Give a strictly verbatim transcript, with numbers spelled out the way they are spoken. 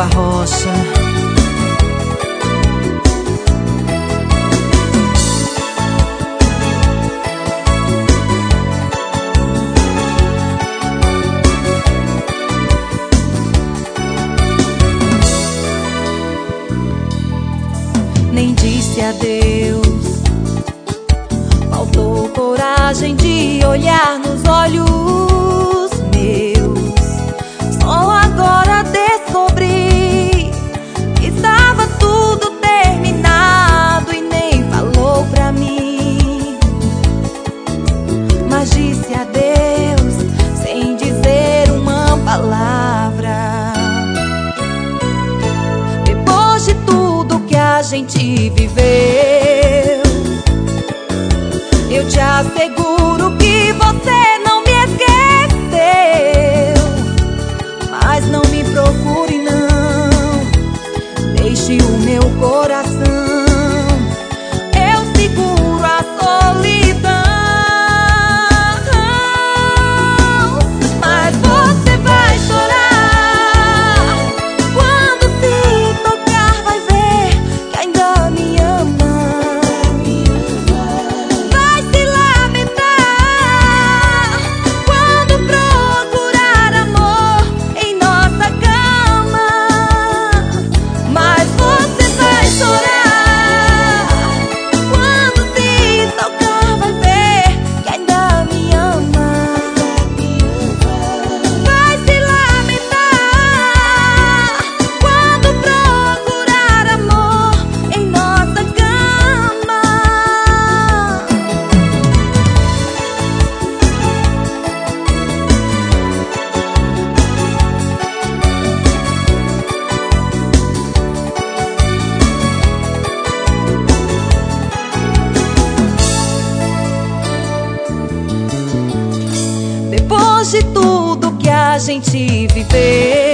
sua rocha. Nem disse adeus, faltou coragem de olhar nos olhos meus. Só agora descobri que estava tudo terminado e nem falou pra mim. Mas disse adeus sem dizer uma palavra. Depois de tudo que a gente viveu, eu te asseguro que você não me esqueceu. Mas não me procure não, deixe o meu coração. Eu seguro a solidão. Mas você vai chorar quando se tocar, vai ver que ainda me ama. Vai se lamentar quando procurar amor em nossa cama. Mas você vai chorar quando se tocar, vai ver que ainda me ama. Vai se lamentar quando procurar amor em nossa cama. Depois de tudo que a gente viveu,